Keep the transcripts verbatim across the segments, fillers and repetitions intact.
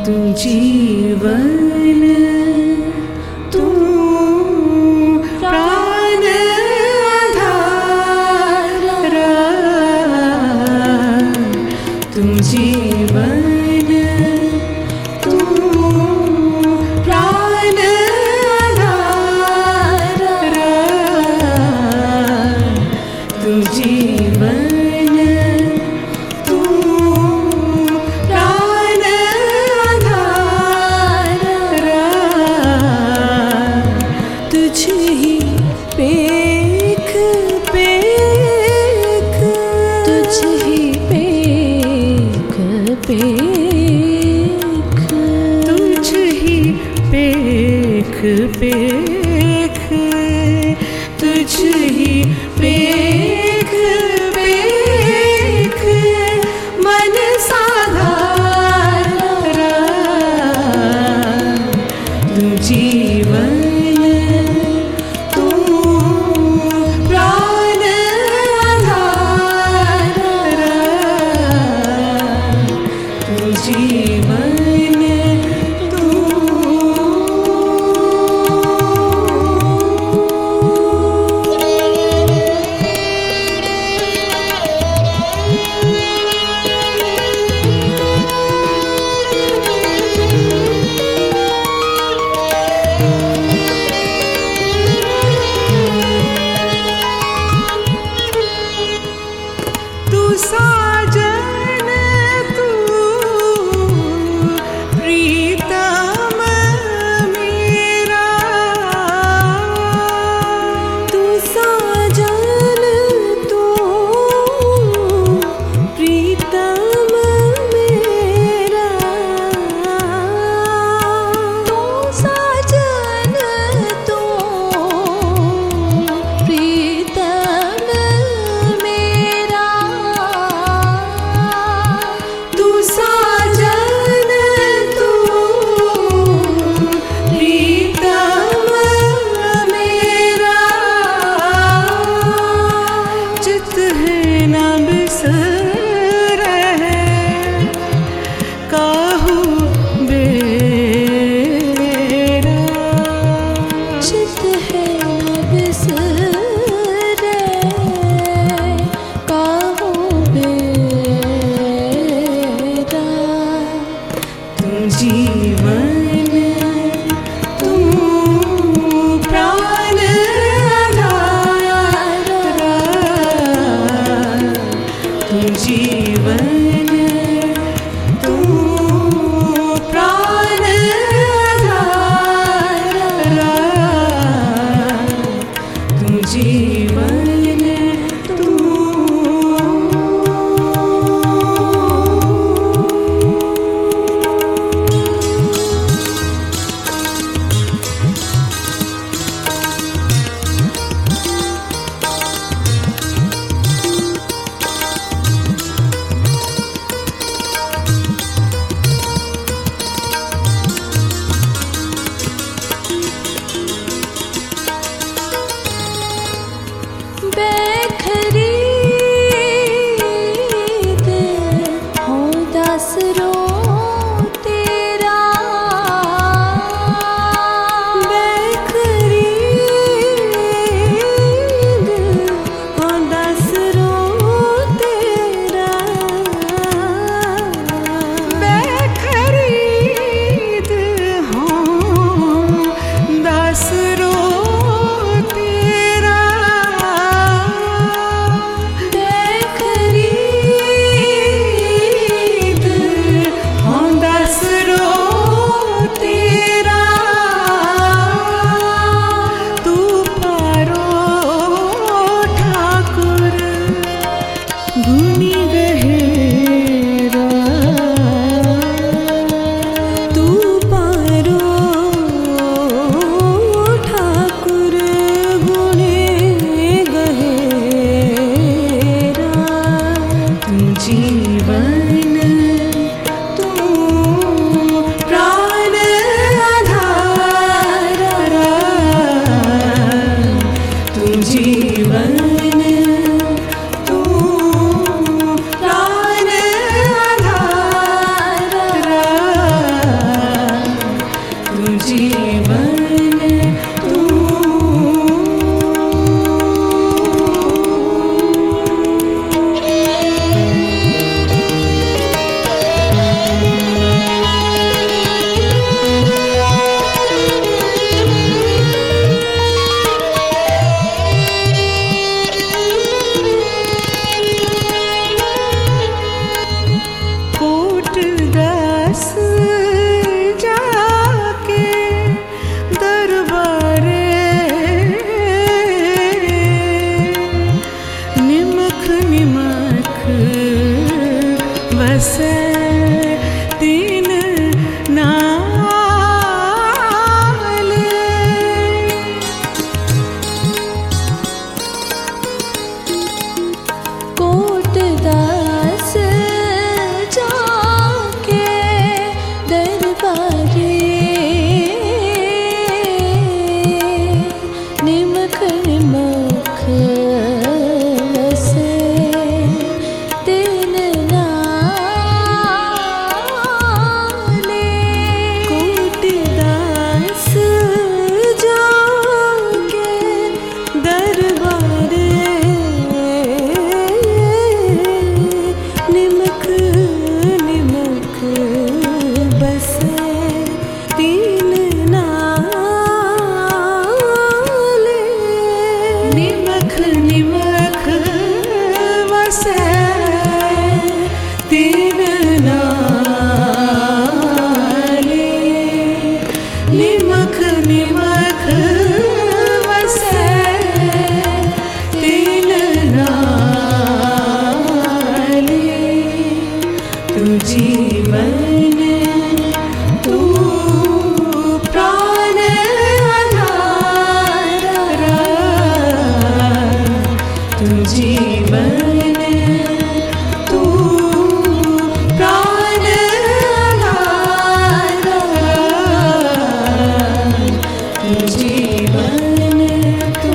तू जीवन तू प्राण आधार तू जीवन तू प्राण आधार तू जीवन पेख तुझ ही पेख पेख मन साधारा तू जीवन तू प्राण आधार तू जीवन साजन तू प्रीतम मेरा तू साजन तू प्रीतम मेरा तू साजन तू प्रीतम जीवन तू प्राण आधार तू जीवन तू प्राण आधार तू जीवन तू जीवन तू निमख वसे तीन नाले। कोटदास जाके दरबारे निमख निमख वसे तीन नाले। कोटदास जाके दरबारे निमख निमख बसे तीन नाले। निमख निमख वसे तीन नाले। निमख निमख वसे तीन नाले। तू जीवन तू प्राण आधारा। तू जीवन तू प्राण आधारा। तू जीवन तू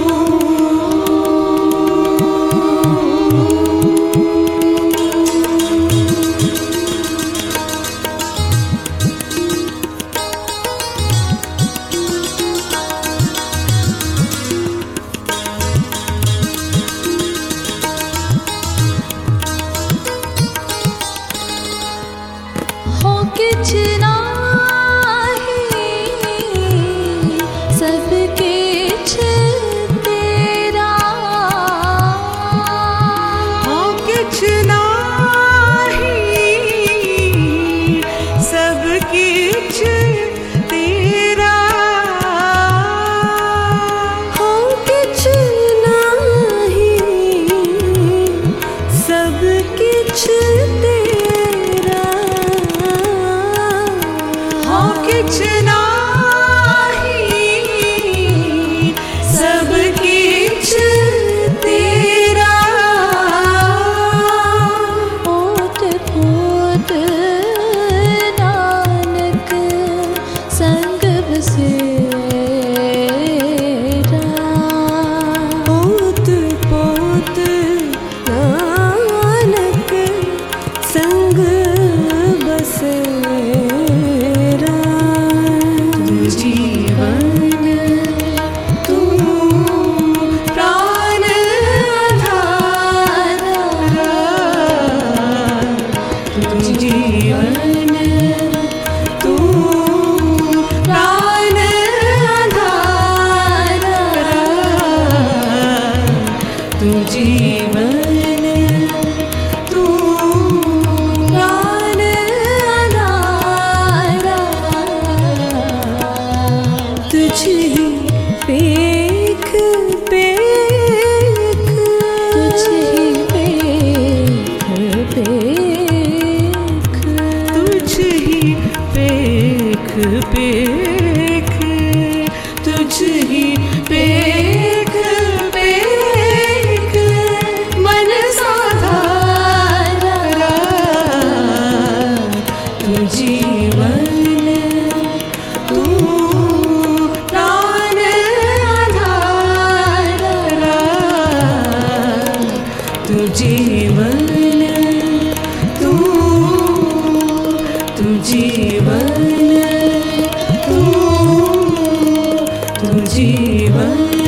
हो किछ नाही सब किछ तेरा। हो किछ नाही सब किछ तेरा। हो किछ नाही सब किछ तेरा। हो किछ नाही सब किछ तेरा। ओत पोत नानक संग बसेरा। पोत पोत नानक संग बसेरा। तू जीवन तू प्राण आधारा। तू जीवन तू प्राण आधारा। तू जीवन तू प्राण आधारा। तुझी पेख पेख तुझी पेख पेख तुझी पेख पेख तुझी पेख पेख मन साधारा। तू जीवन तू प्राण आधारा। तू जीवन तू तू जीवन तू तू जीवन